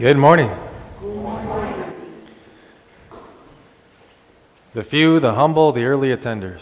Good morning. The few, the humble, the early attenders.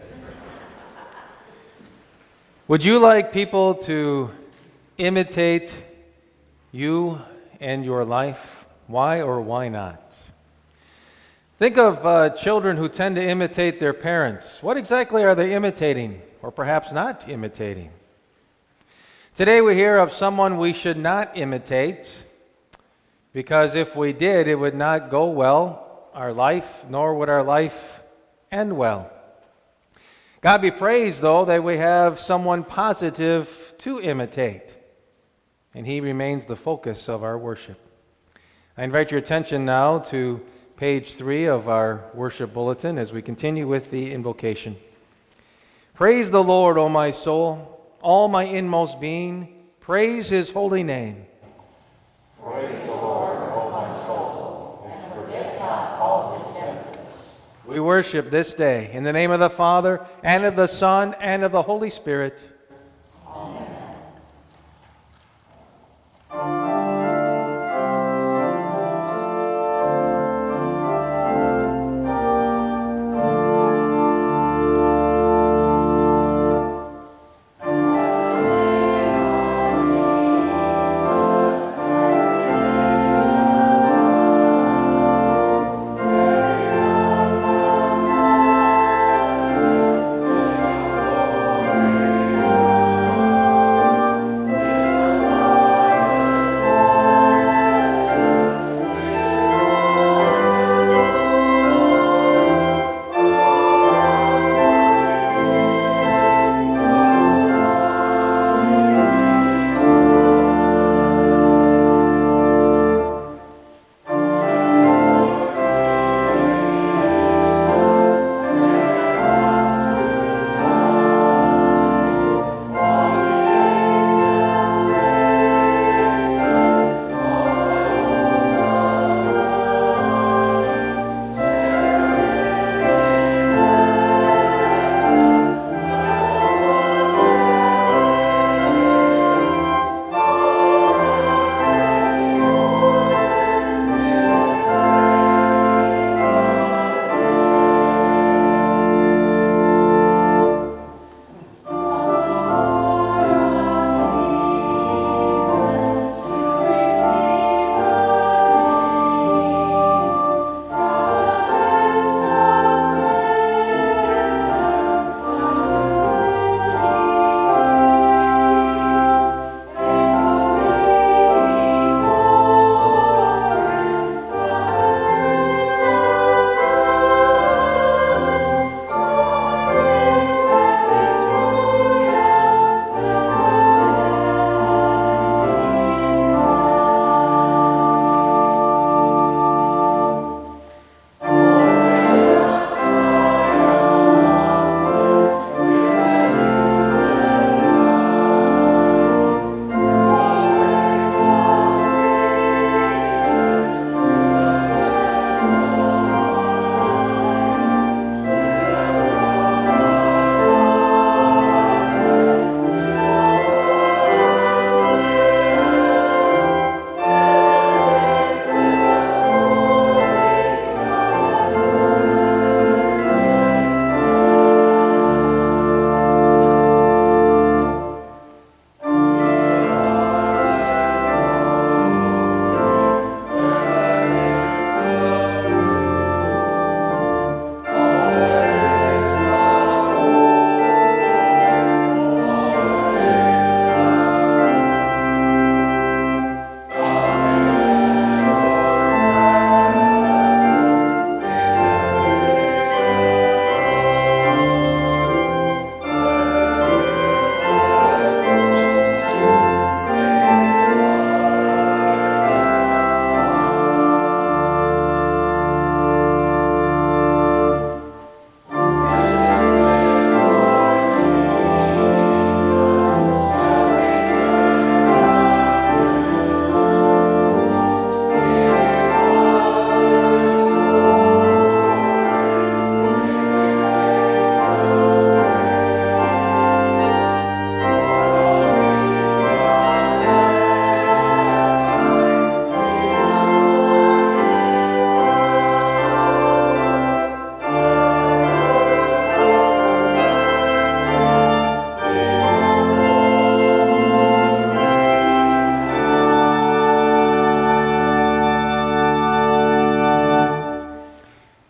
Would you like people to imitate you and your life? Why or why not? Think of children who tend to imitate their parents. What exactly are they imitating, or perhaps not imitating? Today we hear of someone we should not imitate, because if we did, it would not go well, our life, nor would our life end well. God be praised, though, that we have someone positive to imitate, and He remains the focus of our worship. I invite your attention now to page 3 of our worship bulletin as we continue with the invocation. Praise the Lord, O my soul, all my inmost being, praise His holy name. Praise the Lord, O my soul, and forget not all His benefits. We worship this day in the name of the Father, and of the Son, and of the Holy Spirit. Amen.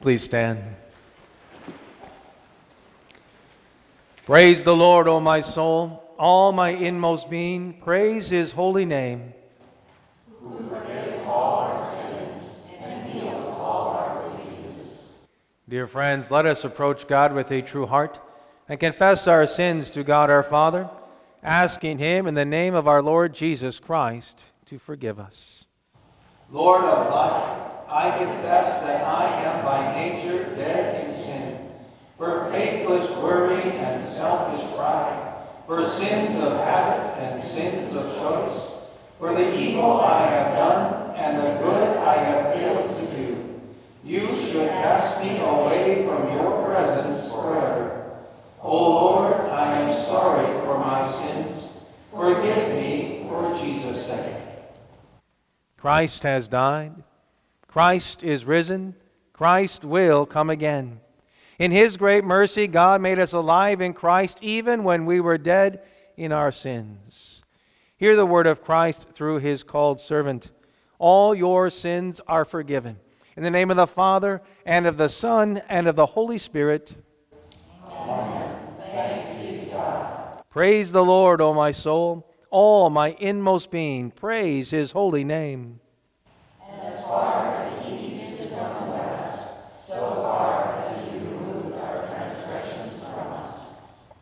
Please stand. Praise the Lord, O my soul. All my inmost being, praise his holy name. Who forgives all our sins and heals all our diseases. Dear friends, let us approach God with a true heart and confess our sins to God our Father, asking him in the name of our Lord Jesus Christ to forgive us. Lord of life, I confess that I am by nature dead in sin, for faithless worry and selfish pride, for sins of habit and sins of choice, for the evil I have done and the good I have failed to do. You should cast me away from your presence forever. O Lord, I am sorry for my sins. Forgive me for Jesus' sake. Christ has died. Christ is risen. Christ will come again. In his great mercy, God made us alive in Christ even when we were dead in our sins. Hear the word of Christ through his called servant. All your sins are forgiven. In the name of the Father, and of the Son, and of the Holy Spirit. Amen. Thanks be to God. Praise the Lord, O my soul. All my inmost being, praise his holy name. As far as the east is from the west, so far has he removed our transgressions from us.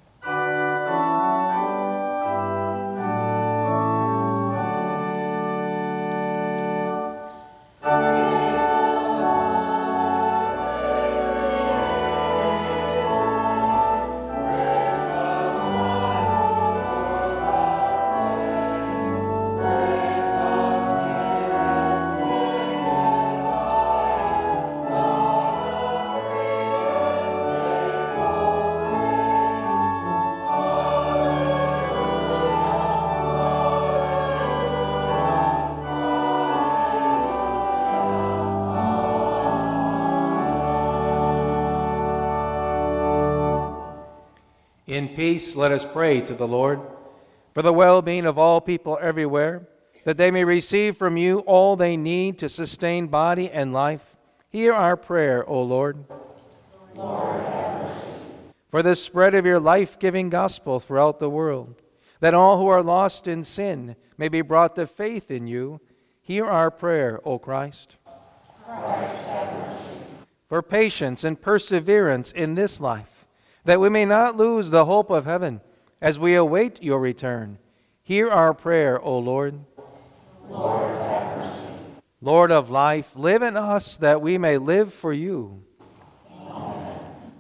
In peace, let us pray to the Lord for the well-being of all people everywhere, that they may receive from you all they need to sustain body and life. Hear our prayer, O Lord. Lord, have mercy. For the spread of your life-giving gospel throughout the world, that all who are lost in sin may be brought to faith in you. Hear our prayer, O Christ. Christ, have mercy. For patience and perseverance in this life, that we may not lose the hope of heaven as we await your return. Hear our prayer, O Lord. Lord, have mercy. Lord of life, live in us that we may live for you. Amen.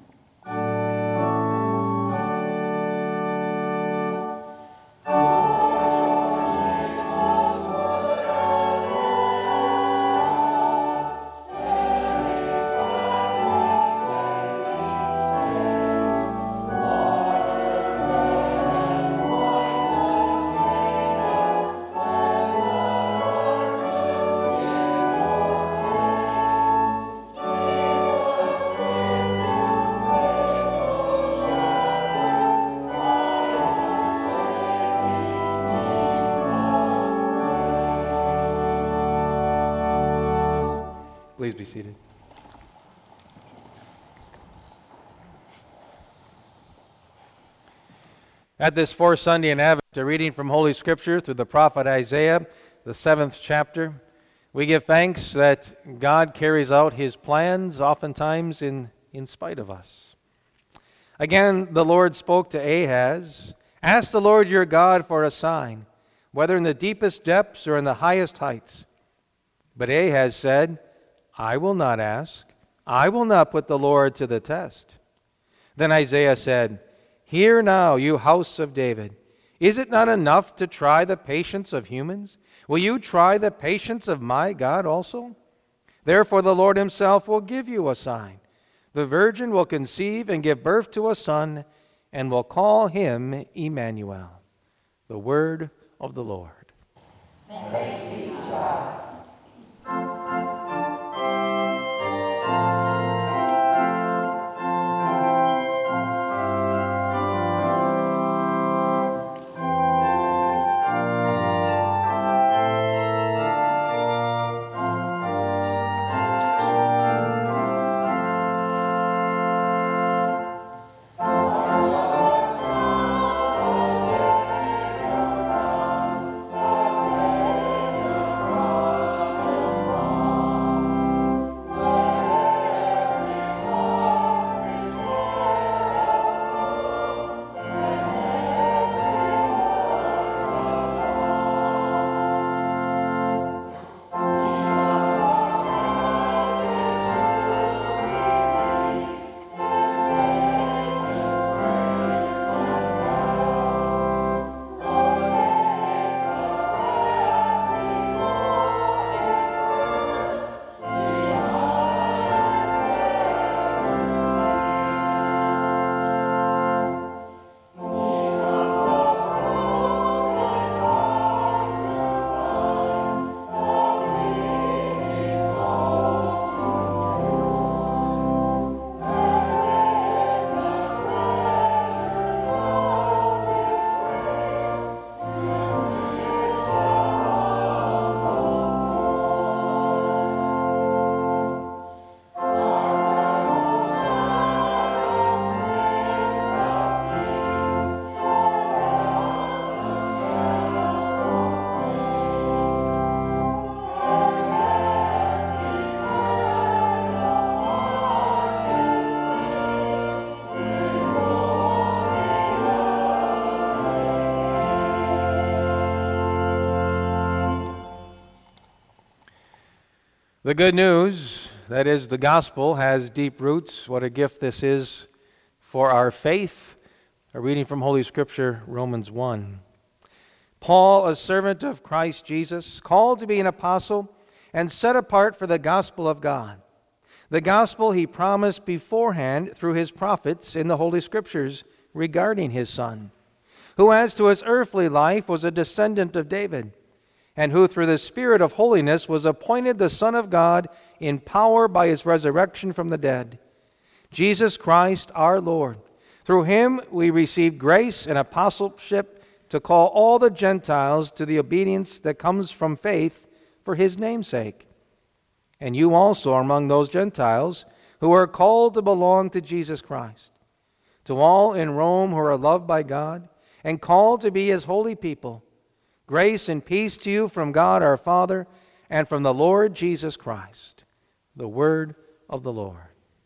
Please be seated. At this fourth Sunday in Advent, a reading from Holy Scripture through the prophet Isaiah, the 7th chapter. We give thanks that God carries out his plans, oftentimes in spite of us. Again, the Lord spoke to Ahaz, "Ask the Lord your God for a sign, whether in the deepest depths or in the highest heights." But Ahaz said, "I will not ask. I will not put the Lord to the test." Then Isaiah said, "Hear now, you house of David. Is it not enough to try the patience of humans? Will you try the patience of my God also? Therefore the Lord himself will give you a sign. The virgin will conceive and give birth to a son, and will call him Emmanuel." The word of the Lord. Thanks be to God. The good news, that is, the gospel, has deep roots. What a gift this is for our faith. A reading from Holy Scripture, Romans 1. Paul, a servant of Christ Jesus, called to be an apostle and set apart for the gospel of God. The gospel he promised beforehand through his prophets in the Holy Scriptures regarding his Son, who as to his earthly life was a descendant of David, and who through the Spirit of holiness was appointed the Son of God in power by his resurrection from the dead, Jesus Christ our Lord. Through him we receive grace and apostleship to call all the Gentiles to the obedience that comes from faith for his name's sake. And you also are among those Gentiles who are called to belong to Jesus Christ. To all in Rome who are loved by God and called to be his holy people, grace and peace to you from God our Father and from the Lord Jesus Christ. The word of the Lord.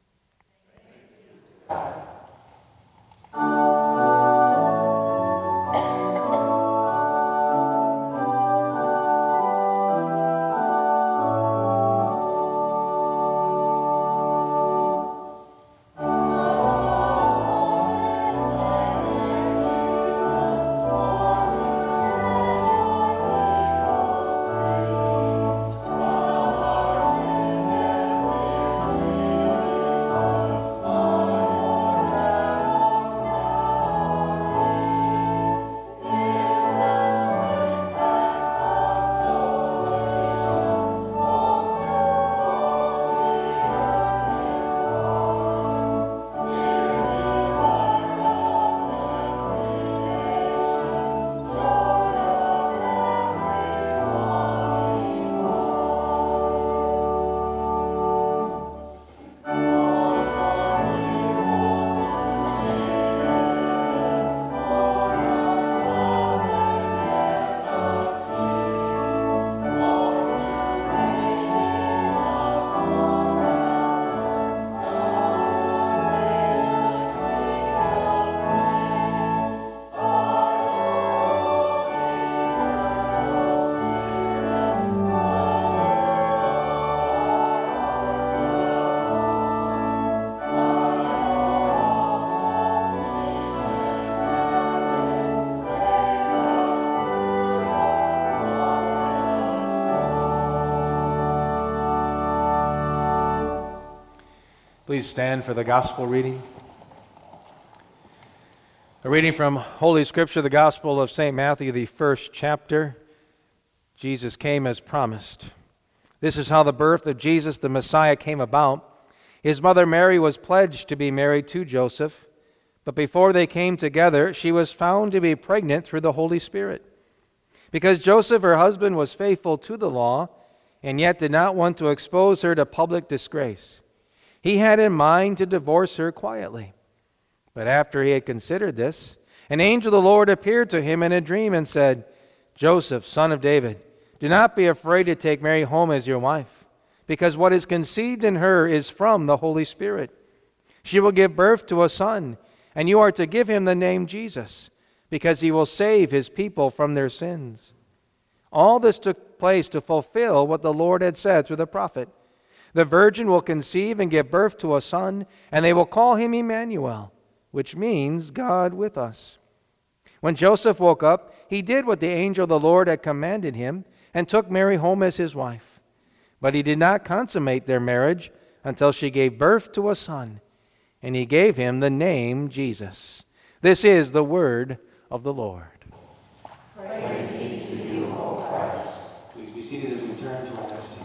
Please stand for the gospel reading. A reading from Holy Scripture, the Gospel of St. Matthew, the first chapter. Jesus came as promised. This is how the birth of Jesus the Messiah came about. His mother Mary was pledged to be married to Joseph, but before they came together, she was found to be pregnant through the Holy Spirit. Because Joseph, her husband, was faithful to the law, and yet did not want to expose her to public disgrace, he had in mind to divorce her quietly. But after he had considered this, an angel of the Lord appeared to him in a dream and said, Joseph, son of David, do not be afraid to take Mary home as your wife, because what is conceived in her is from the Holy Spirit. She will give birth to a son, and you are to give him the name Jesus, because he will save his people from their sins. All this took place to fulfill what the Lord had said through the prophet. The virgin will conceive and give birth to a son, and they will call him Emmanuel, which means God with us. When Joseph woke up, he did what the angel of the Lord had commanded him and took Mary home as his wife. But he did not consummate their marriage until she gave birth to a son, and he gave him the name Jesus. This is the word of the Lord. Praise be to you, O Christ. Please be seated as we turn to our text.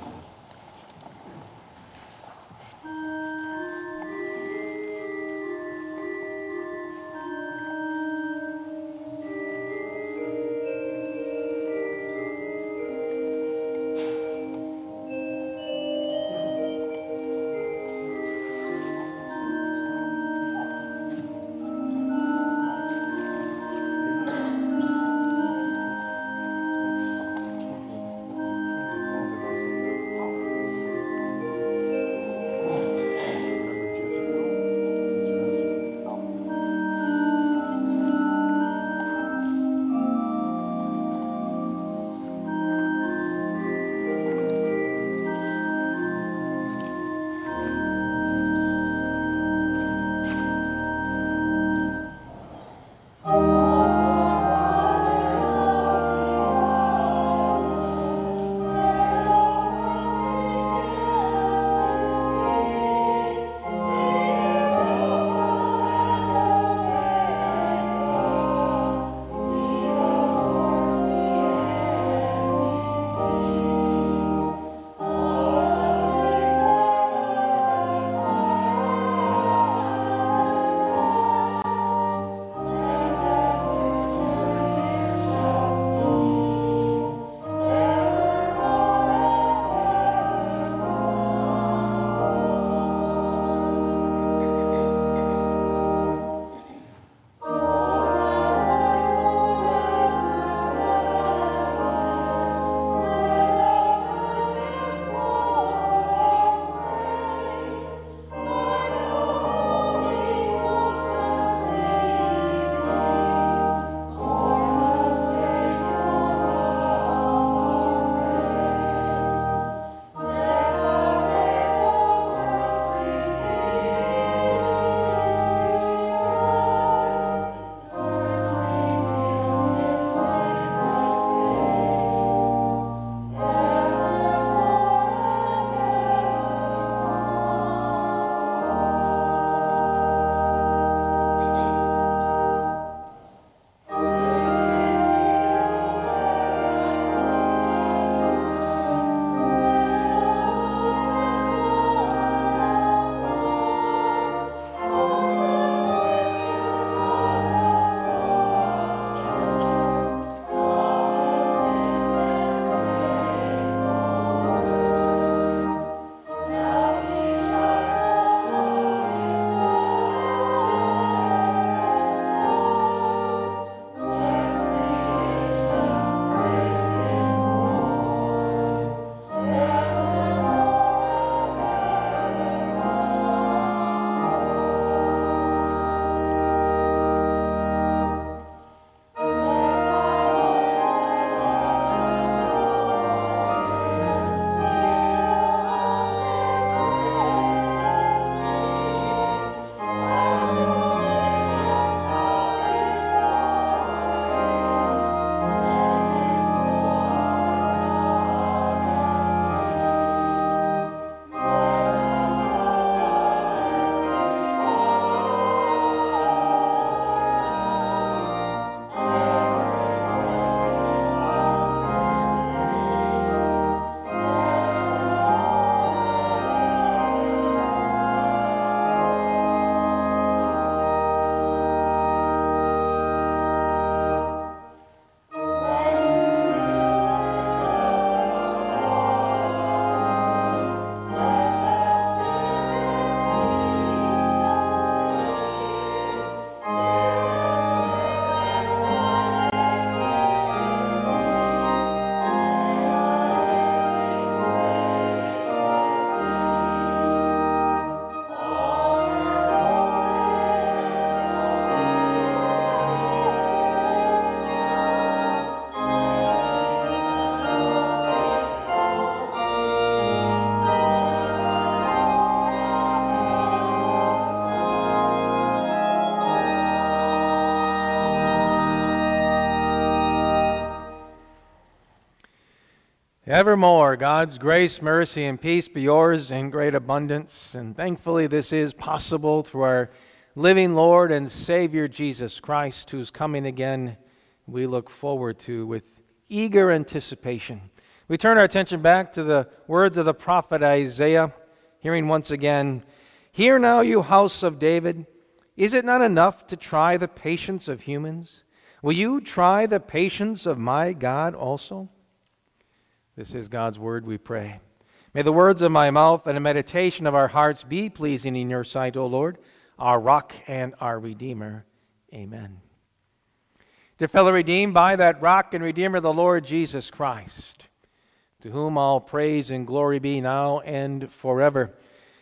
Evermore, God's grace, mercy, and peace be yours in great abundance. And thankfully, this is possible through our living Lord and Savior Jesus Christ, who's coming again. We look forward to with eager anticipation. We turn our attention back to the words of the prophet Isaiah, hearing once again, "Hear now, you house of David, is it not enough to try the patience of humans? Will you try the patience of my God also?" This is God's word, we pray. May the words of my mouth and the meditation of our hearts be pleasing in your sight, O Lord, our rock and our redeemer. Amen. Dear fellow redeemed by that rock and redeemer, the Lord Jesus Christ, to whom all praise and glory be now and forever.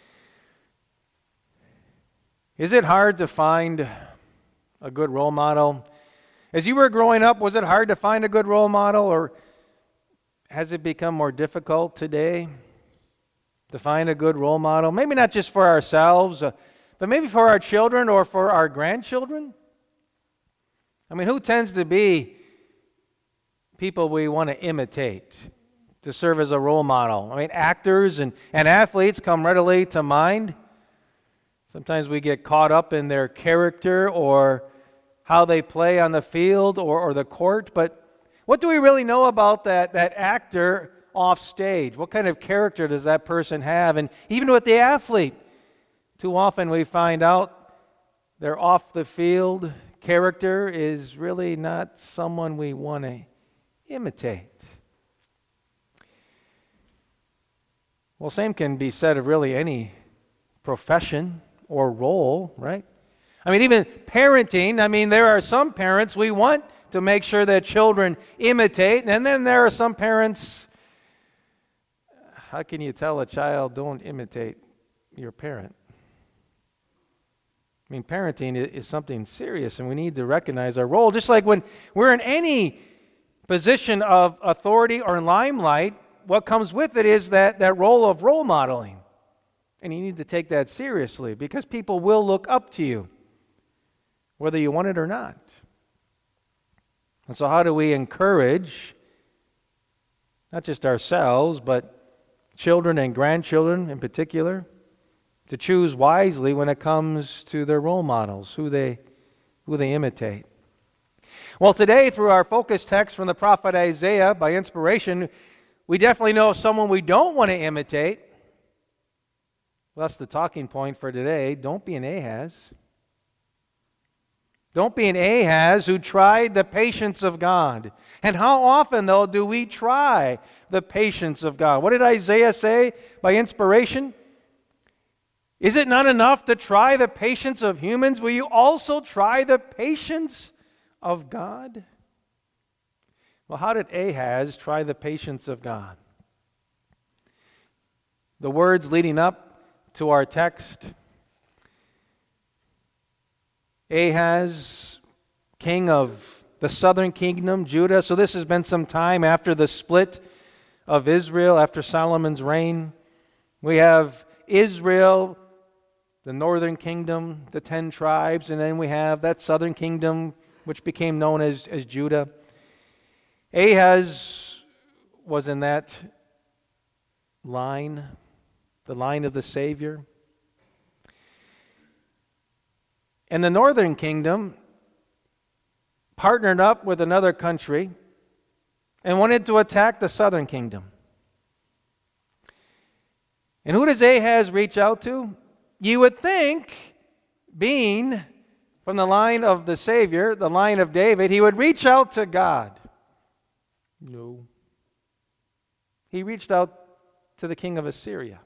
Is it hard to find a good role model? As you were growing up, was it hard to find a good role model, or has it become more difficult today to find a good role model? Maybe not just for ourselves, but maybe for our children or for our grandchildren. I mean, who tends to be people we want to imitate, to serve as a role model? I mean, actors and athletes come readily to mind. Sometimes we get caught up in their character or how they play on the field or the court, but what do we really know about that actor off stage? What kind of character does that person have? And even with the athlete, too often we find out their off the field character is really not someone we want to imitate. Well, same can be said of really any profession or role, right? I mean, even parenting, I mean, there are some parents we want to make sure that children imitate, and then there are some parents, how can you tell a child, don't imitate your parent? I mean, parenting is something serious, and we need to recognize our role. Just like when we're in any position of authority or limelight, what comes with it is that role of role modeling. And you need to take that seriously, because people will look up to you, whether you want it or not. And so how do we encourage not just ourselves, but children and grandchildren in particular, to choose wisely when it comes to their role models, who they imitate? Well, today, through our focus text from the prophet Isaiah, by inspiration, we definitely know someone we don't want to imitate. Well, that's the talking point for today. Don't be an Ahaz. Don't be an Ahaz who tried the patience of God. And how often, though, do we try the patience of God? What did Isaiah say by inspiration? Is it not enough to try the patience of humans? Will you also try the patience of God? Well, how did Ahaz try the patience of God? The words leading up to our text: Ahaz, king of the southern kingdom, Judah. So this has been some time after the split of Israel, after Solomon's reign. We have Israel, the northern kingdom, the 10 tribes, and then we have that southern kingdom, which became known as Judah. Ahaz was in that line, the line of the Savior. And the northern kingdom partnered up with another country and wanted to attack the southern kingdom. And who does Ahaz reach out to? You would think, being from the line of the Savior, the line of David, he would reach out to God. No. He reached out to the king of Assyria.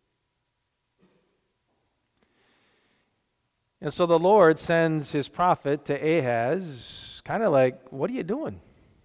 And so the Lord sends his prophet to Ahaz, kind of like, what are you doing?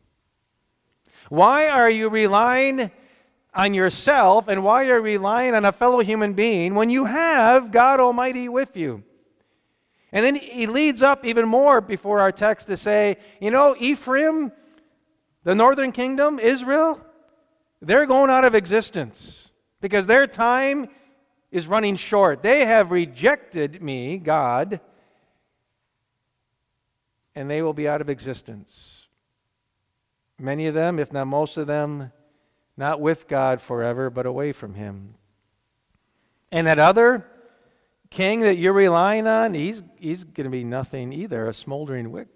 Why are you relying on yourself, and why are you relying on a fellow human being when you have God Almighty with you? And then he leads up even more before our text to say, Ephraim, the northern kingdom, Israel, they're going out of existence because their time is running short. They have rejected me, God, and they will be out of existence. Many of them, if not most of them, not with God forever, but away from Him. And that other king that you're relying on, he's going to be nothing either, a smoldering wick.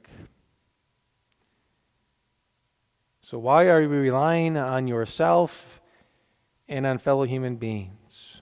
So why are you relying on yourself and on fellow human beings?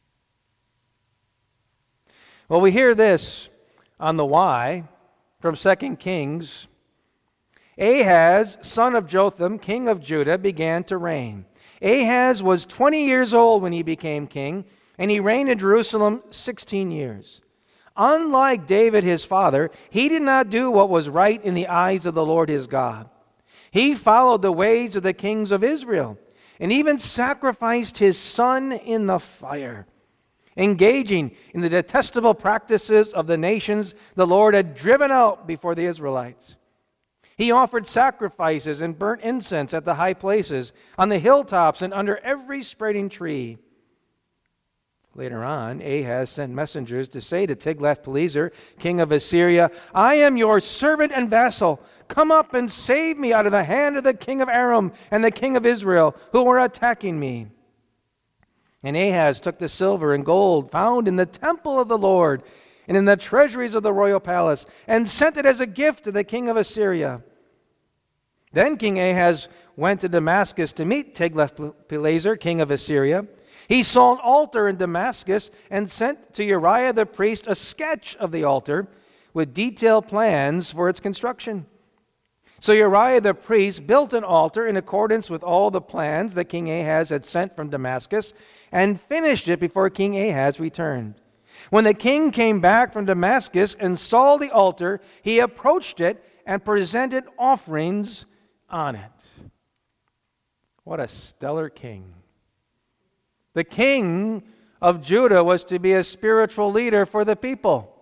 Well, we hear this on the why from 2 Kings. Ahaz, son of Jotham, king of Judah, began to reign. Ahaz was 20 years old when he became king, and he reigned in Jerusalem 16 years. Unlike David his father, he did not do what was right in the eyes of the Lord his God. He followed the ways of the kings of Israel, and even sacrificed his son in the fire, engaging in the detestable practices of the nations the Lord had driven out before the Israelites. He offered sacrifices and burnt incense at the high places, on the hilltops, and under every spreading tree. Later on, Ahaz sent messengers to say to Tiglath-Pileser, king of Assyria, I am your servant and vassal. Come up and save me out of the hand of the king of Aram and the king of Israel, who are attacking me. And Ahaz took the silver and gold found in the temple of the Lord and in the treasuries of the royal palace, and sent it as a gift to the king of Assyria. Then King Ahaz went to Damascus to meet Tiglath-Pileser, king of Assyria. He saw an altar in Damascus and sent to Uriah the priest a sketch of the altar with detailed plans for its construction. So Uriah the priest built an altar in accordance with all the plans that King Ahaz had sent from Damascus, and finished it before King Ahaz returned. When the king came back from Damascus and saw the altar, he approached it and presented offerings on it. What a stellar king. The king of Judah was to be a spiritual leader for the people.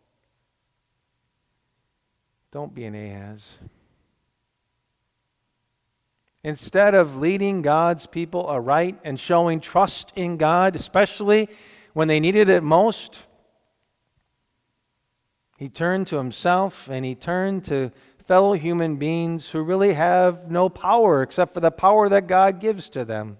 Don't be an Ahaz. Instead of leading God's people aright and showing trust in God, especially when they needed it most, he turned to himself and he turned to fellow human beings who really have no power except for the power that God gives to them.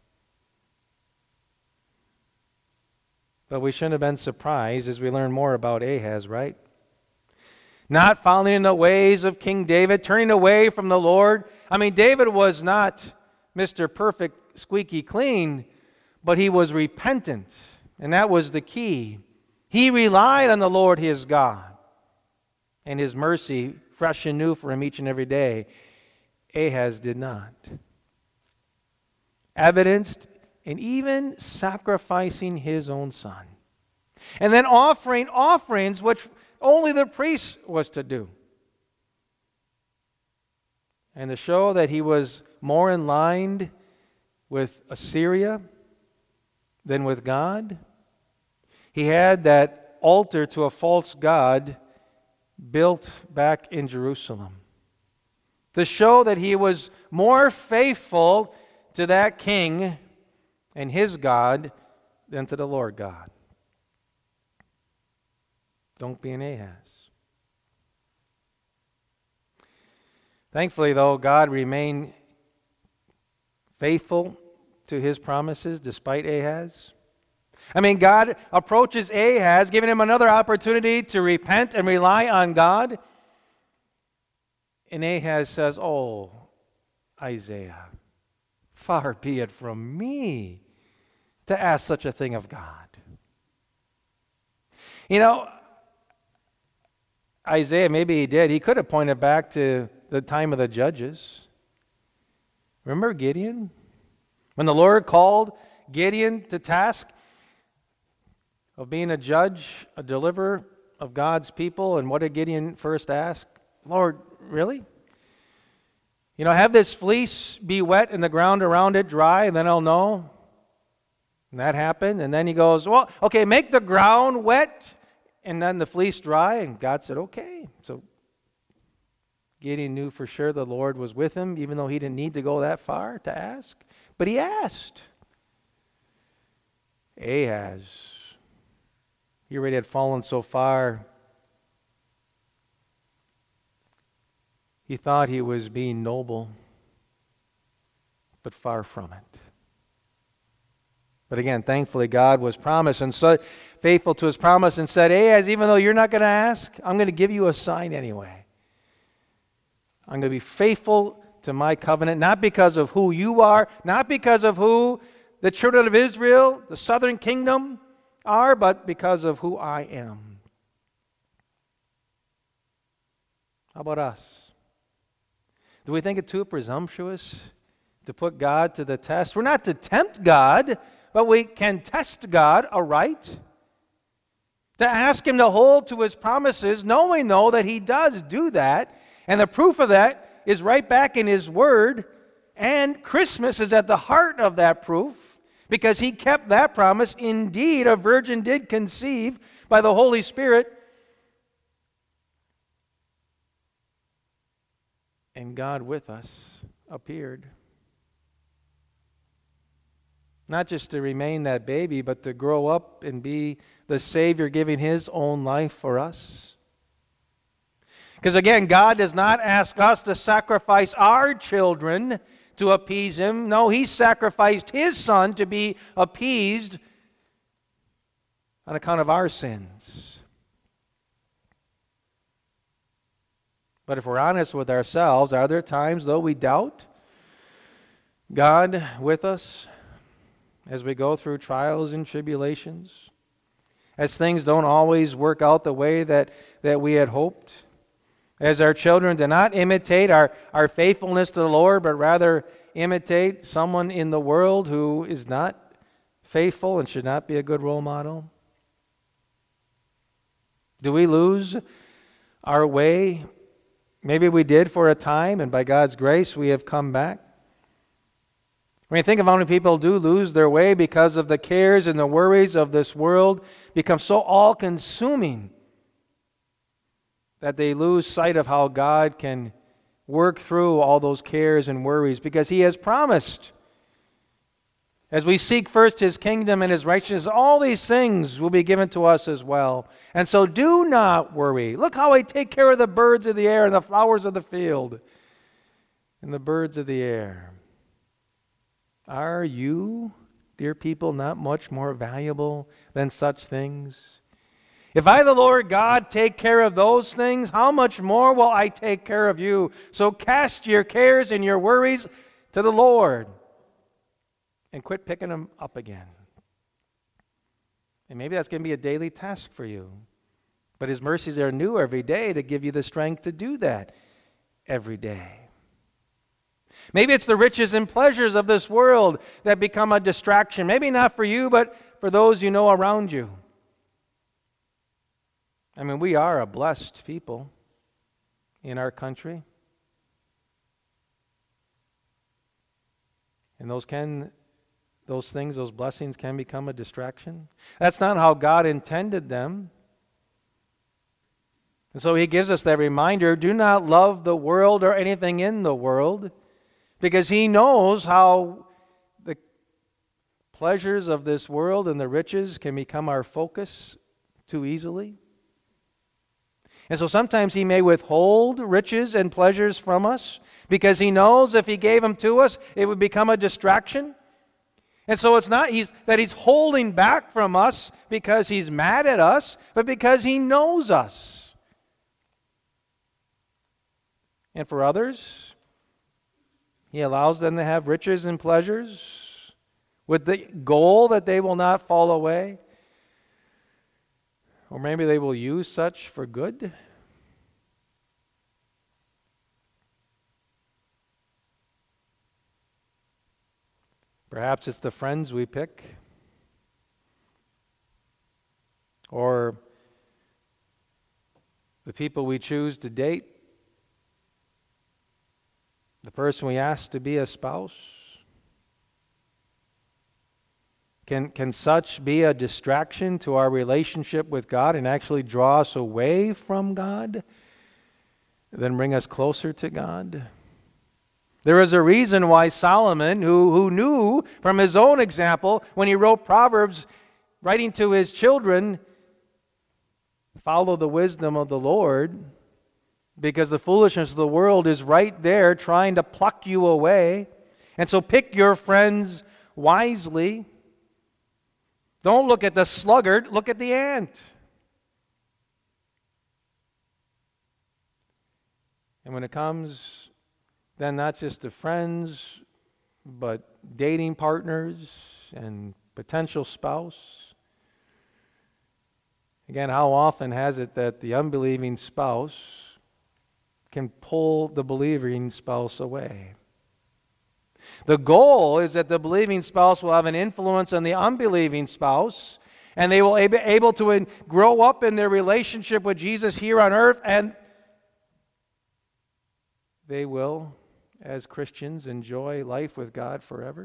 But we shouldn't have been surprised as we learn more about Ahaz, right? Not following in the ways of King David, turning away from the Lord. I mean, David was not Mr. Perfect, squeaky clean, but he was repentant, and that was the key. He relied on the Lord his God, and his mercy fresh and new for him each and every day. Ahaz did not. Evidenced in even sacrificing his own son. And then offering offerings which only the priest was to do. And to show that he was more in line with Assyria than with God, he had that altar to a false god built back in Jerusalem. To show that he was more faithful to that king and his God than to the Lord God. Don't be an Ahaz. Thankfully, though, God remained faithful to his promises despite Ahaz. I mean, God approaches Ahaz, giving him another opportunity to repent and rely on God. And Ahaz says, "Oh, Isaiah, far be it from me to ask such a thing of God." You know, Isaiah, maybe he did. He could have pointed back to the time of the judges. Remember Gideon? When the Lord called Gideon to task of being a judge, a deliverer of God's people, and what did Gideon first ask? Lord, really? You know, have this fleece be wet and the ground around it dry, and then I'll know. And that happened. And then he goes, well, okay, make the ground wet and then the fleece dry. And God said, okay. So Gideon knew for sure the Lord was with him, even though he didn't need to go that far to ask. But he asked. Ahaz, he already had fallen so far. He thought he was being noble, but far from it. But again, thankfully, God was promised and so faithful to His promise and said, hey, as even though you're not going to ask, I'm going to give you a sign anyway. I'm going to be faithful to my covenant, not because of who you are, not because of who the children of Israel, the southern kingdom, are, but because of who I am. How about us? Do we think it too presumptuous to put God to the test? We're not to tempt God, but we can test God aright. To ask Him to hold to His promises, knowing, though, that He does do that. And the proof of that is right back in His Word. And Christmas is at the heart of that proof, because He kept that promise. Indeed, a virgin did conceive by the Holy Spirit. And God with us appeared. Not just to remain that baby, but to grow up and be the Savior, giving His own life for us. Because again, God does not ask us to sacrifice our children to appease Him. No, He sacrificed His Son to be appeased on account of our sins. But if we're honest with ourselves, are there times, though, we doubt God with us as we go through trials and tribulations? As things don't always work out the way that we had hoped? As our children do not imitate our faithfulness to the Lord, but rather imitate someone in the world who is not faithful and should not be a good role model? Do we lose our way? Maybe we did for a time, and by God's grace we have come back. I mean, think of how many people do lose their way because of the cares and the worries of this world become so all-consuming that they lose sight of how God can work through all those cares and worries, because He has promised, as we seek first His kingdom and His righteousness, all these things will be given to us as well. And so do not worry. Look how I take care of the birds of the air and the flowers of the field and the birds of the air. Are you, dear people, not much more valuable than such things? If I, the Lord God, take care of those things, how much more will I take care of you? So cast your cares and your worries to the Lord and quit picking them up again. And maybe that's going to be a daily task for you. But His mercies are new every day to give you the strength to do that every day. Maybe it's the riches and pleasures of this world that become a distraction. Maybe not for you, but for those you know around you. I mean, we are a blessed people in our country. And those things, those blessings can become a distraction. That's not how God intended them. And so He gives us that reminder, do not love the world or anything in the world, because He knows how the pleasures of this world and the riches can become our focus too easily. And so sometimes He may withhold riches and pleasures from us because He knows if He gave them to us, it would become a distraction. And so it's not that He's holding back from us because He's mad at us, but because He knows us. And for others, He allows them to have riches and pleasures with the goal that they will not fall away. Or maybe they will use such for good. Perhaps it's the friends we pick, or the people we choose to date, the person we ask to be a spouse. Can such be a distraction to our relationship with God and actually draw us away from God than bring us closer to God? There is a reason why Solomon, who knew from his own example when he wrote Proverbs, writing to his children, follow the wisdom of the Lord, because the foolishness of the world is right there trying to pluck you away. And so pick your friends wisely. Don't look at the sluggard, look at the ant. And when it comes, then not just to friends, but dating partners and potential spouse. Again, how often has it that the unbelieving spouse can pull the believing spouse away? The goal is that the believing spouse will have an influence on the unbelieving spouse, and they will be able to grow up in their relationship with Jesus here on earth, and they will, as Christians, enjoy life with God forever.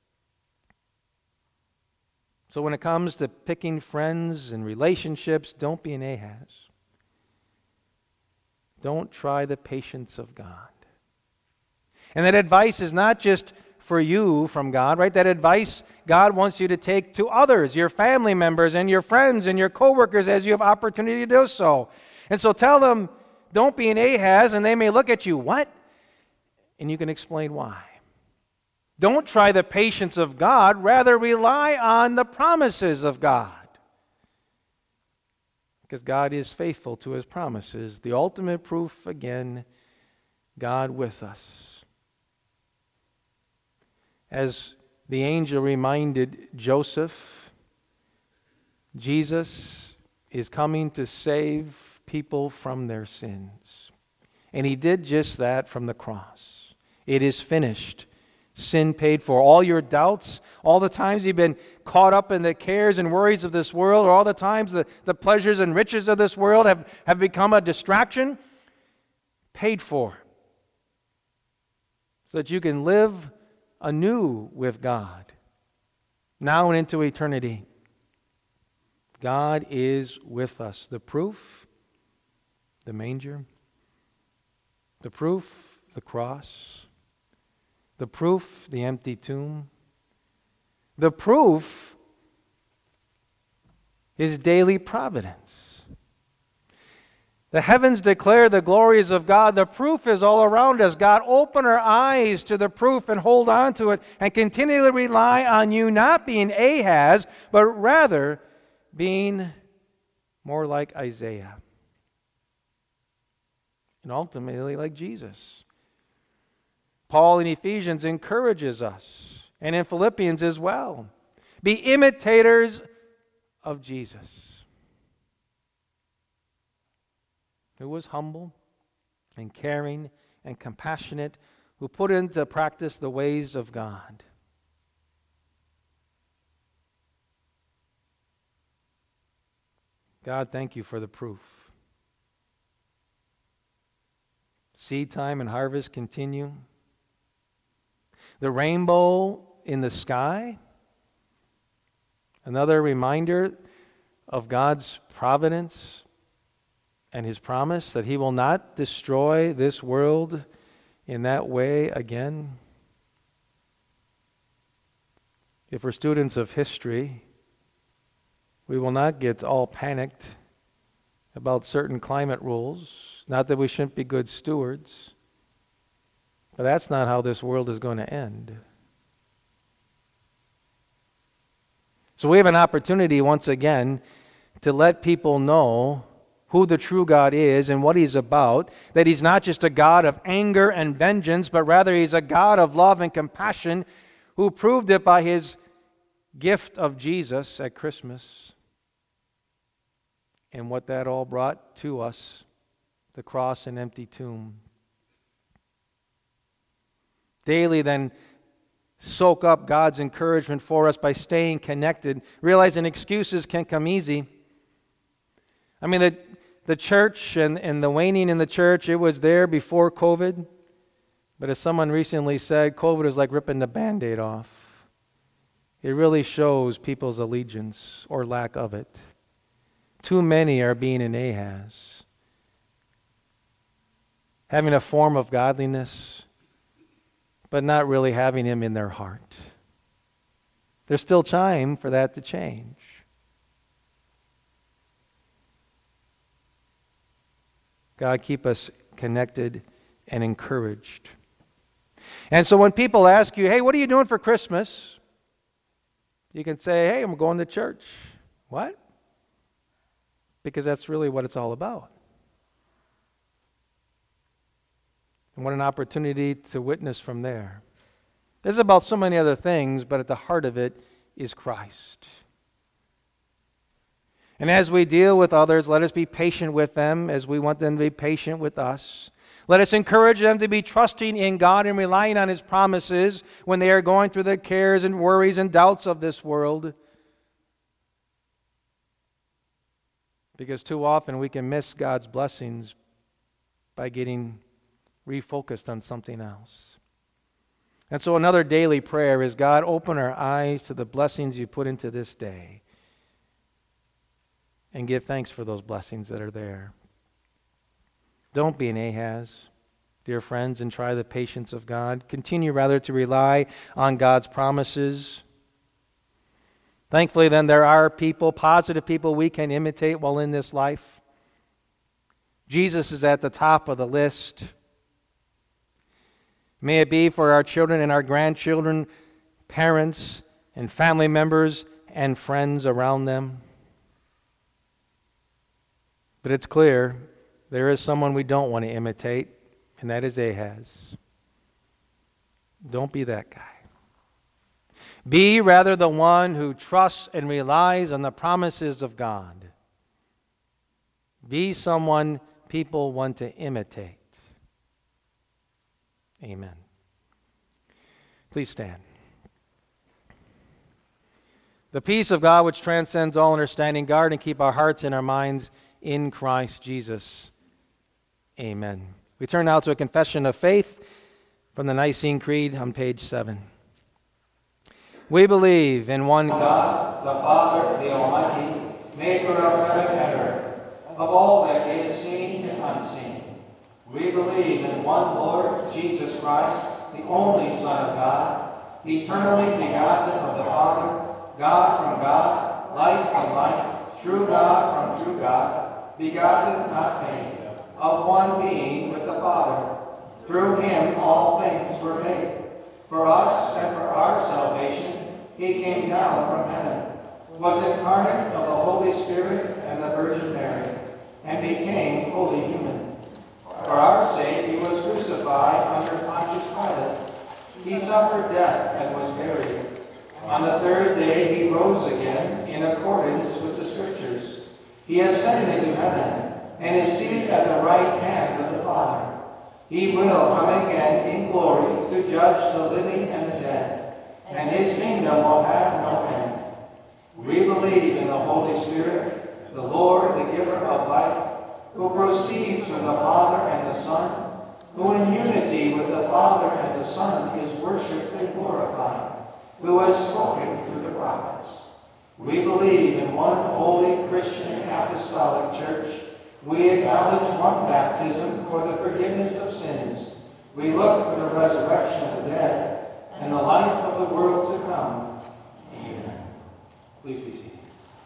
So when it comes to picking friends and relationships, don't be an Ahaz. Don't try the patience of God. And that advice is not just for you from God, right? That advice God wants you to take to others, your family members and your friends and your coworkers as you have opportunity to do so. And so tell them, don't be an Ahaz, and they may look at you, what? And you can explain why. Don't try the patience of God, rather rely on the promises of God. Because God is faithful to His promises. The ultimate proof, again, God with us. As the angel reminded Joseph, Jesus is coming to save people from their sins. And He did just that from the cross. It is finished. Sin paid for. All your doubts, all the times you've been caught up in the cares and worries of this world, or all the times the pleasures and riches of this world have become a distraction, paid for. So that you can live anew with God, now and into eternity. God is with us. The proof, the manger. The proof, the cross. The proof, the empty tomb. The proof is daily providence. The heavens declare the glories of God. The proof is all around us. God, open our eyes to the proof and hold on to it and continually rely on you, not being Ahaz, but rather being more like Isaiah. And ultimately like Jesus. Paul in Ephesians encourages us, and in Philippians as well. Be imitators of Jesus, who was humble and caring and compassionate, who put into practice the ways of God. God, thank you for the proof. Seed time and harvest continue. The rainbow in the sky, another reminder of God's providence and His promise that He will not destroy this world in that way again. If we're students of history, we will not get all panicked about certain climate rules. Not that we shouldn't be good stewards, but that's not how this world is going to end. So we have an opportunity once again to let people know who the true God is and what He's about, that He's not just a God of anger and vengeance, but rather He's a God of love and compassion who proved it by His gift of Jesus at Christmas and what that all brought to us, the cross and empty tomb. Daily then soak up God's encouragement for us by staying connected, realizing excuses can come easy. I mean, the church and the waning in the church, it was there before COVID. But as someone recently said, COVID is like ripping the Band-Aid off. It really shows people's allegiance or lack of it. Too many are being an Ahaz. Having a form of godliness, but not really having Him in their heart. There's still time for that to change. God, keep us connected and encouraged. And so when people ask you, hey, what are you doing for Christmas? You can say, hey, I'm going to church. What? Because that's really what it's all about. And what an opportunity to witness from there. This is about so many other things, but at the heart of it is Christ. And as we deal with others, let us be patient with them as we want them to be patient with us. Let us encourage them to be trusting in God and relying on His promises when they are going through the cares and worries and doubts of this world. Because too often we can miss God's blessings by getting refocused on something else. And so another daily prayer is, God, open our eyes to the blessings you put into this day. And give thanks for those blessings that are there. Don't be an Ahaz, dear friends, and try the patience of God. Continue rather to rely on God's promises. Thankfully, then, there are people, positive people we can imitate while in this life. Jesus is at the top of the list. May it be for our children and our grandchildren, parents and family members and friends around them. But it's clear there is someone we don't want to imitate, and that is Ahaz. Don't be that guy. Be rather the one who trusts and relies on the promises of God. Be someone people want to imitate. Amen. Please stand. The peace of God which transcends all understanding, guard and keep our hearts and our minds in Christ Jesus. Amen. We turn now to a confession of faith from the Nicene Creed on page 7. We believe in one God, the Father, the Almighty, maker of heaven and earth, of all that is seen and unseen. We believe in one Lord, Jesus Christ, the only Son of God, eternally begotten of the Father, God from God, light from light, true God from true God, begotten, not made, of one being with the Father. Through Him all things were made. For us and for our salvation, He came down from heaven, was incarnate of the Holy Spirit and the Virgin Mary, and became fully human. For our sake He was crucified under Pontius Pilate. He suffered death and was buried. On the third day He rose again in accordance with the Scriptures. He ascended into heaven and is seated at the right hand of the Father. He will come again in glory to judge the living and the dead, and His kingdom will have no end. We believe in the Holy Spirit, the Lord, the giver of life, who proceeds from the Father and the Son, who in unity with the Father and the Son is worshipped and glorified, who has spoken through the prophets. We believe in one holy Christian apostolic church. We acknowledge one baptism for the forgiveness of sins. We look for the resurrection of the dead and the life of the world to come. Amen. Please be seated.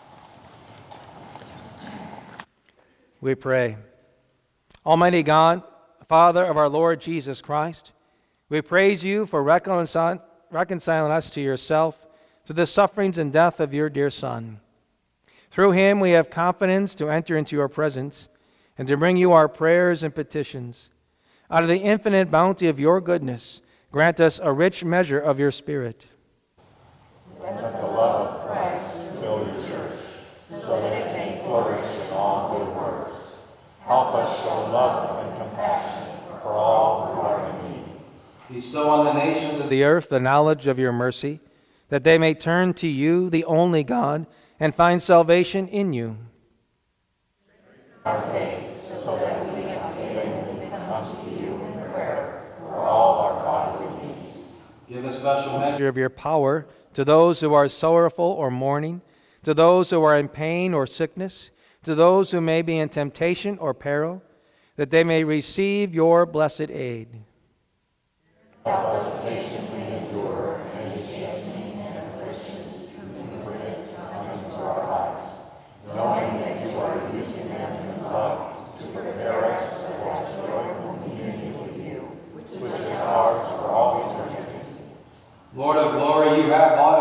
We pray. Almighty God, Father of our Lord Jesus Christ, we praise you for reconciling us to yourself through the sufferings and death of your dear Son. Through Him we have confidence to enter into your presence and to bring you our prayers and petitions. Out of the infinite bounty of your goodness, grant us a rich measure of your Spirit. Let the love of Christ fill your church, so that it may flourish in all good works. Help us show love and compassion for all who are in need. Bestow on the nations of the earth the knowledge of your mercy, that they may turn to you, the only God, and find salvation in you. Our faith, so that we may faithfully come to you in prayer for all our godly needs. Give a special measure of your power to those who are sorrowful or mourning, to those who are in pain or sickness, to those who may be in temptation or peril, that they may receive your blessed aid. Help us patiently endure any chastening and afflictions you permit to come into our lives, knowing that you are using them in love to prepare us for that joyful communion with you, which is ours for all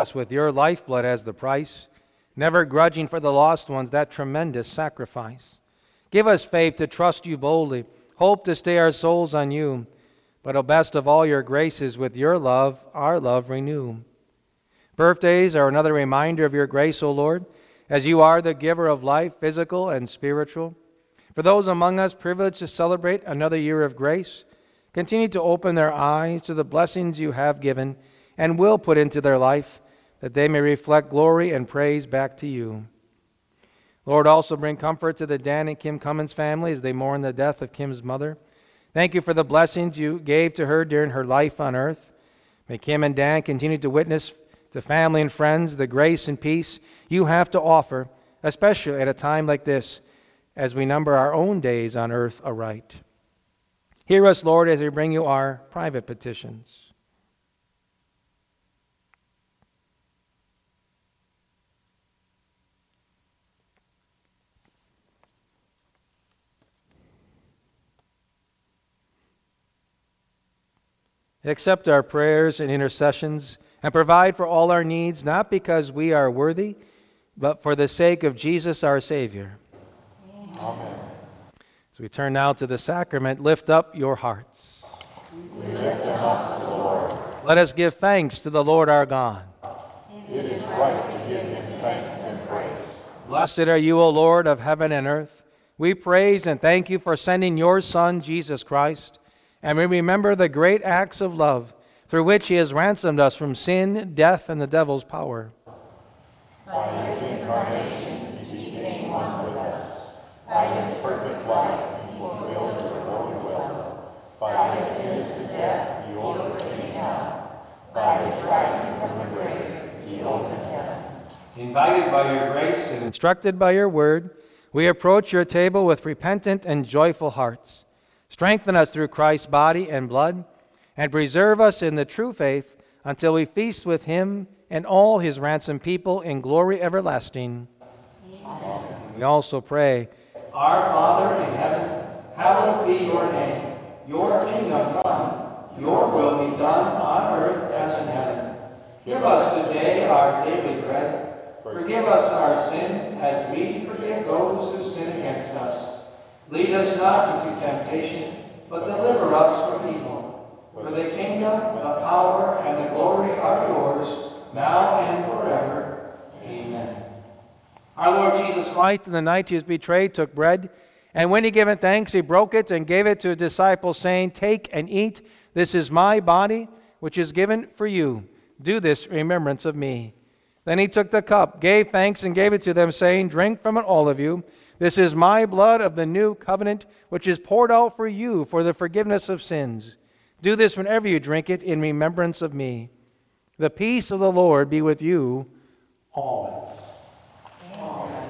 us with your lifeblood as the price, never grudging for the lost ones that tremendous sacrifice. Give us faith to trust you boldly, hope to stay our souls on you, but O best of all your graces, with your love, our love renew. Birthdays are another reminder of your grace, O Lord, as you are the giver of life, physical and spiritual. For those among us privileged to celebrate another year of grace, continue to open their eyes to the blessings you have given and will put into their life, that they may reflect glory and praise back to you. Lord, also bring comfort to the Dan and Kim Cummins family as they mourn the death of Kim's mother. Thank you for the blessings you gave to her during her life on earth. May Kim and Dan continue to witness to family and friends the grace and peace you have to offer, especially at a time like this, as we number our own days on earth aright. Hear us, Lord, as we bring you our private petitions. Accept our prayers and intercessions and provide for all our needs, not because we are worthy, but for the sake of Jesus our Savior. Amen. As we turn now to the sacrament, lift up your hearts. We lift them up to the Lord. Let us give thanks to the Lord our God. It is right to give him thanks and praise. Blessed are you, O Lord of heaven and earth. We praise and thank you for sending your Son, Jesus Christ, and we remember the great acts of love through which he has ransomed us from sin, death, and the devil's power. By his incarnation, he became one with us. By his perfect life, he fulfilled your holy will. By his innocent death, he overcame hell. By his rising from the grave, he opened heaven. Invited by your grace and instructed by your word, we approach your table with repentant and joyful hearts. Strengthen us through Christ's body and blood, and preserve us in the true faith until we feast with him and all his ransomed people in glory everlasting. Amen. We also pray, Our Father in heaven, hallowed be your name. Your kingdom come, your will be done on earth as in heaven. Give us today our daily bread. Forgive us our sins as we forgive those who sin against us. Lead us not into temptation, but deliver us from evil. For the kingdom, the power, and the glory are yours, now and forever. Amen. Our Lord Jesus Christ, in the night he was betrayed, took bread, and when he given thanks, he broke it and gave it to his disciples, saying, Take and eat. This is my body, which is given for you. Do this in remembrance of me. Then he took the cup, gave thanks, and gave it to them, saying, Drink from it, all of you. This is my blood of the new covenant, which is poured out for you for the forgiveness of sins. Do this whenever you drink it in remembrance of me. The peace of the Lord be with you always. Amen.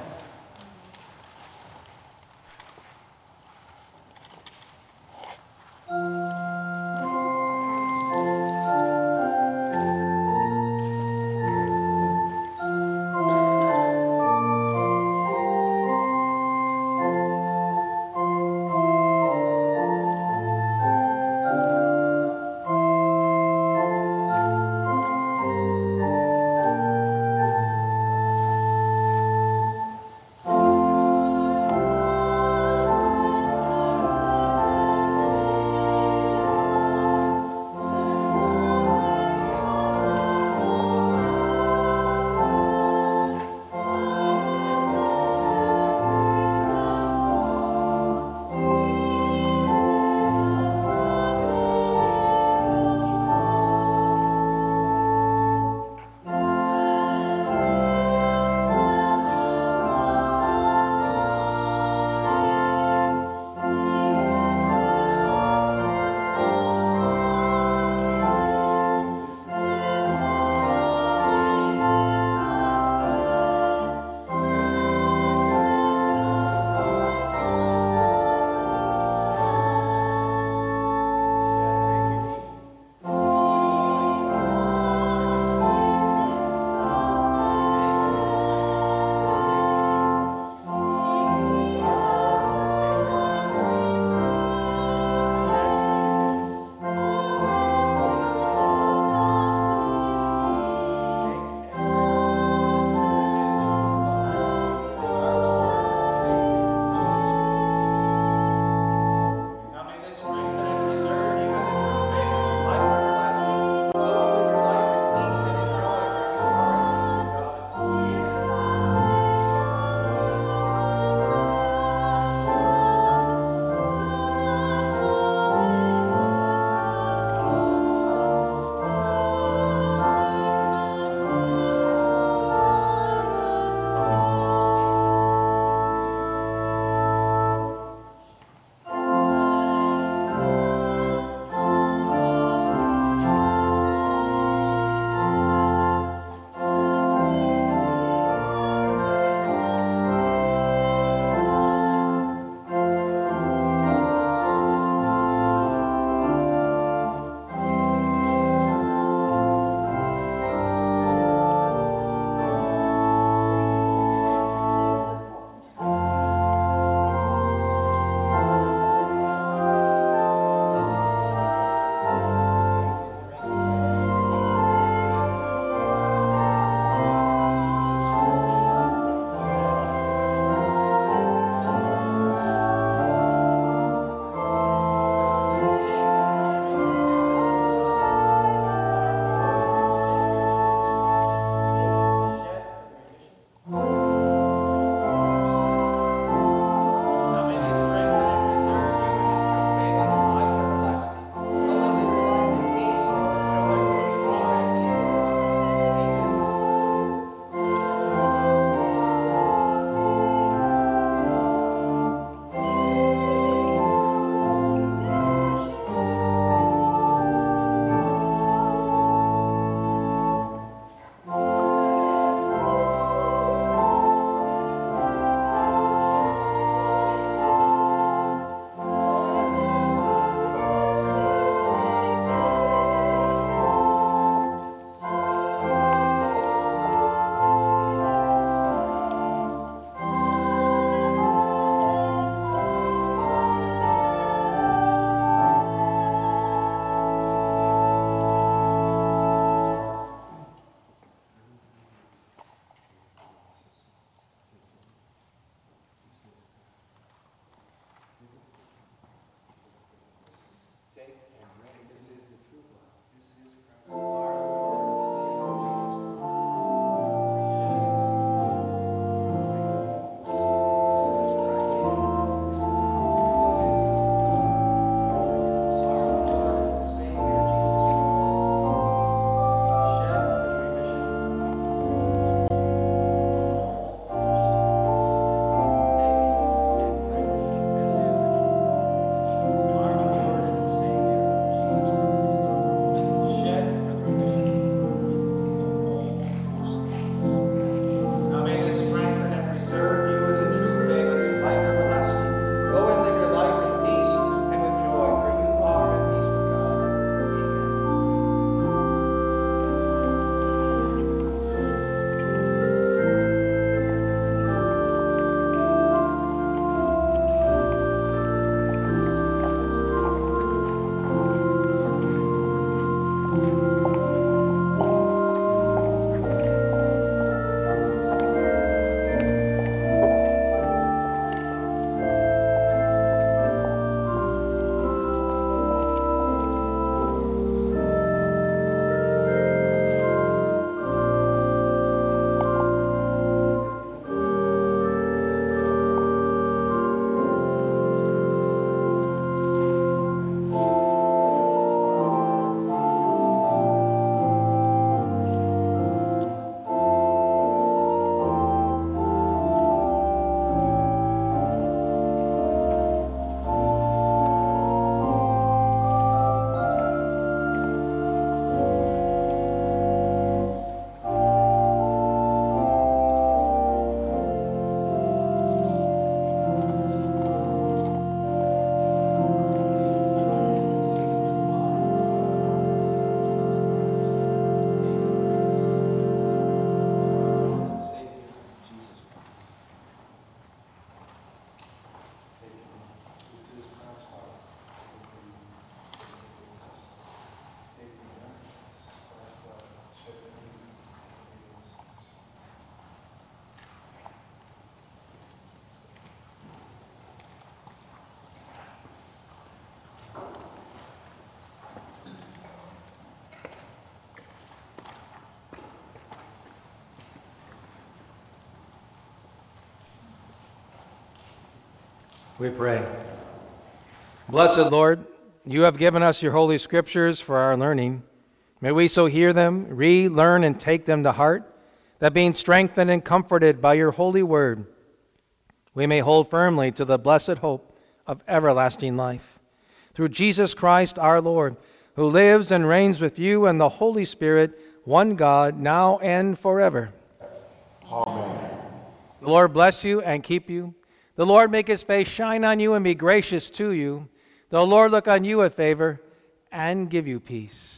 We pray. Blessed Lord, you have given us your holy scriptures for our learning. May we so hear them, read, learn, and take them to heart, that being strengthened and comforted by your holy word, we may hold firmly to the blessed hope of everlasting life. Through Jesus Christ our Lord, who lives and reigns with you and the Holy Spirit, one God, now and forever. Amen. The Lord bless you and keep you. The Lord make his face shine on you and be gracious to you. The Lord look on you with favor and give you peace.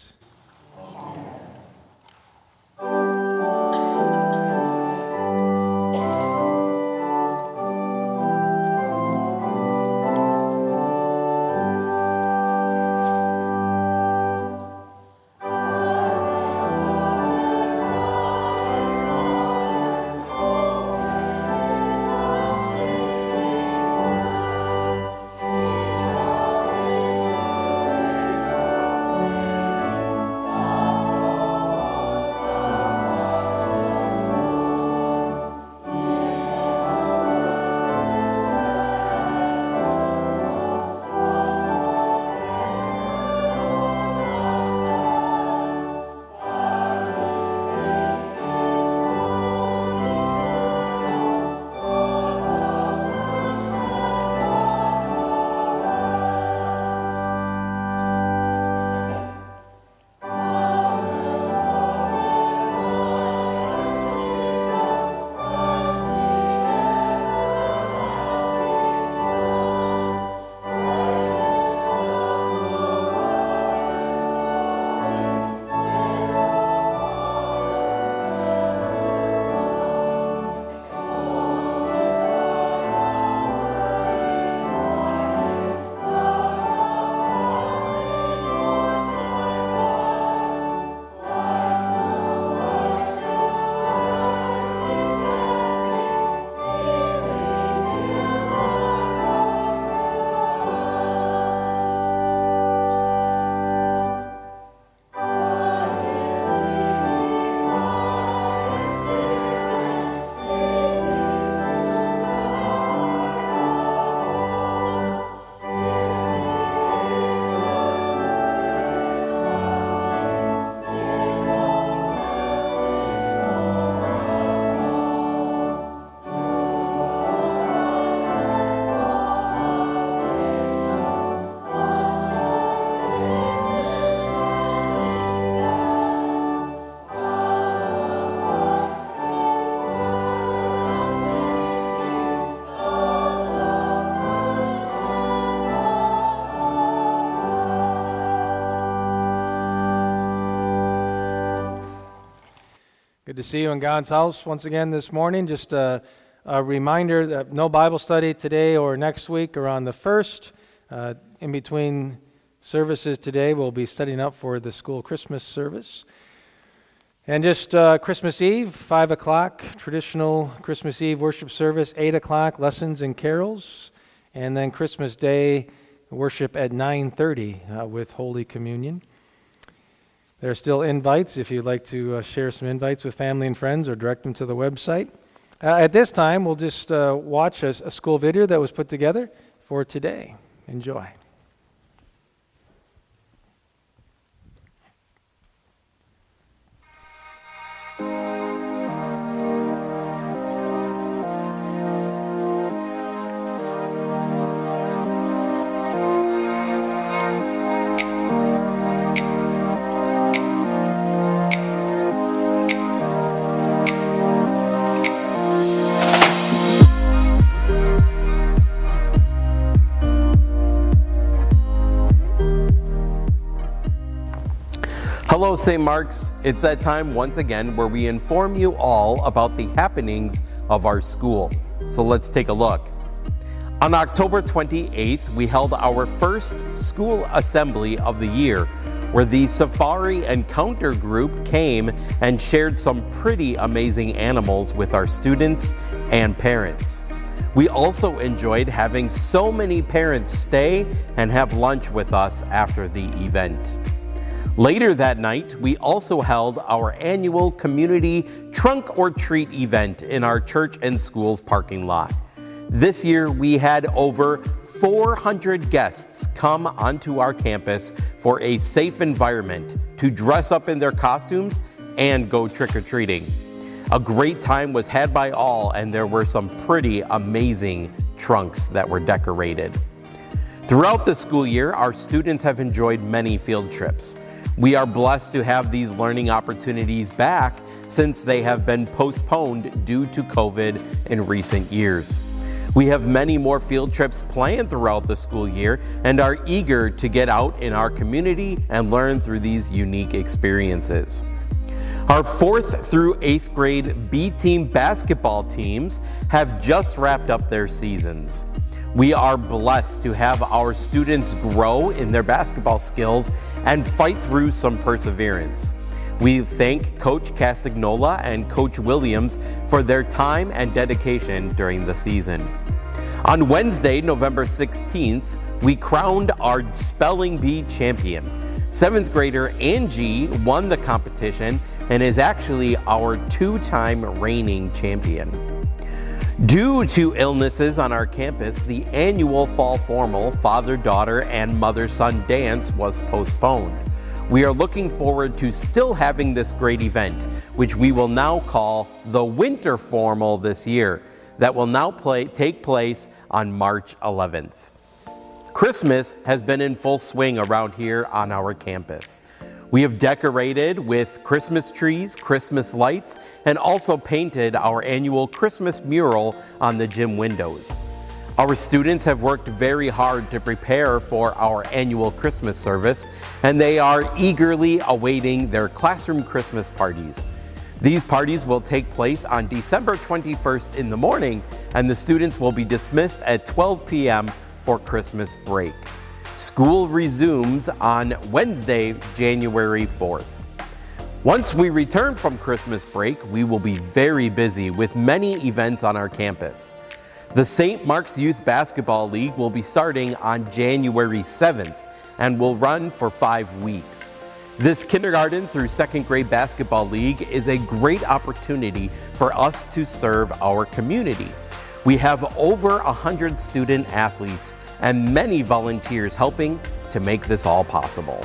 Good to see you in God's house once again this morning. Just a reminder that no Bible study today or next week or on the 1st. In between services today, we'll be studying up for the school Christmas service. And just Christmas Eve, 5 o'clock, traditional Christmas Eve worship service, 8 o'clock, lessons and carols. And then Christmas Day worship at 9:30 with Holy Communion. There are still invites if you'd like to share some invites with family and friends or direct them to the website. At this time, we'll just watch a school video that was put together for today. Enjoy. Hello, St. Mark's. It's that time once again where we inform you all about the happenings of our school. So let's take a look. On October 28th, we held our first school assembly of the year, where the Safari Encounter group came and shared some pretty amazing animals with our students and parents. We also enjoyed having so many parents stay and have lunch with us after the event. Later that night, we also held our annual community trunk or treat event in our church and school's parking lot. This year, we had over 400 guests come onto our campus for a safe environment to dress up in their costumes and go trick-or-treating. A great time was had by all, and there were some pretty amazing trunks that were decorated. Throughout the school year, our students have enjoyed many field trips. We are blessed to have these learning opportunities back since they have been postponed due to COVID in recent years. We have many more field trips planned throughout the school year and are eager to get out in our community and learn through these unique experiences. Our 4th through 8th grade B-team basketball teams have just wrapped up their seasons. We are blessed to have our students grow in their basketball skills and fight through some perseverance. We thank Coach Castagnola and Coach Williams for their time and dedication during the season. On Wednesday, November 16th, we crowned our Spelling Bee champion. 7th grader Angie won the competition and is actually our 2-time reigning champion. Due to illnesses on our campus, the annual fall formal father-daughter and mother-son dance was postponed. We are looking forward to still having this great event, which we will now call the Winter Formal this year, that will now take place on March 11th. Christmas has been in full swing around here on our campus. We have decorated with Christmas trees, Christmas lights, and also painted our annual Christmas mural on the gym windows. Our students have worked very hard to prepare for our annual Christmas service, and they are eagerly awaiting their classroom Christmas parties. These parties will take place on December 21st in the morning, and the students will be dismissed at 12 p.m. for Christmas break. School resumes on Wednesday, January 4th. Once we return from Christmas break, we will be very busy with many events on our campus. The St. Mark's Youth Basketball League will be starting on January 7th and will run for 5 weeks. This kindergarten through 2nd grade basketball league is a great opportunity for us to serve our community. We have over 100 student athletes and many volunteers helping to make this all possible.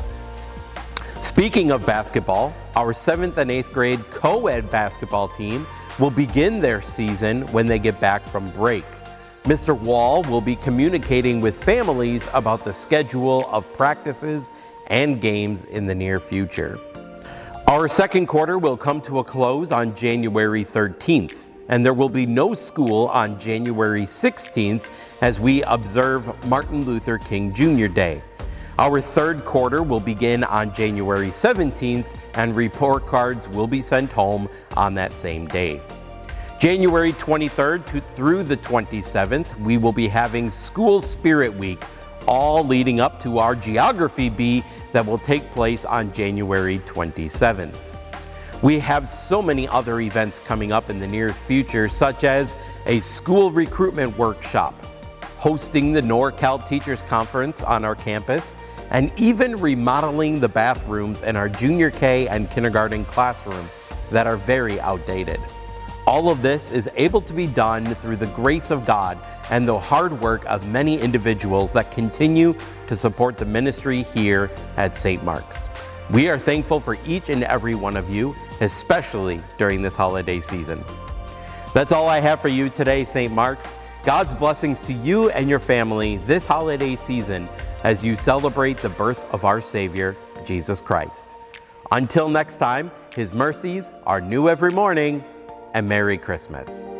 Speaking of basketball, our 7th and 8th grade co-ed basketball team will begin their season when they get back from break. Mr. Wall will be communicating with families about the schedule of practices and games in the near future. Our second quarter will come to a close on January 13th, and there will be no school on January 16th as we observe Martin Luther King Jr. Day. Our third quarter will begin on January 17th, and report cards will be sent home on that same day. January 23rd through the 27th, we will be having School Spirit Week, all leading up to our Geography Bee that will take place on January 27th. We have so many other events coming up in the near future, such as a school recruitment workshop, hosting the NorCal Teachers Conference on our campus, and even remodeling the bathrooms in our junior K and kindergarten classroom that are very outdated. All of this is able to be done through the grace of God and the hard work of many individuals that continue to support the ministry here at St. Mark's. We are thankful for each and every one of you, especially during this holiday season. That's all I have for you today, St. Mark's. God's blessings to you and your family this holiday season as you celebrate the birth of our Savior, Jesus Christ. Until next time, His mercies are new every morning, and Merry Christmas.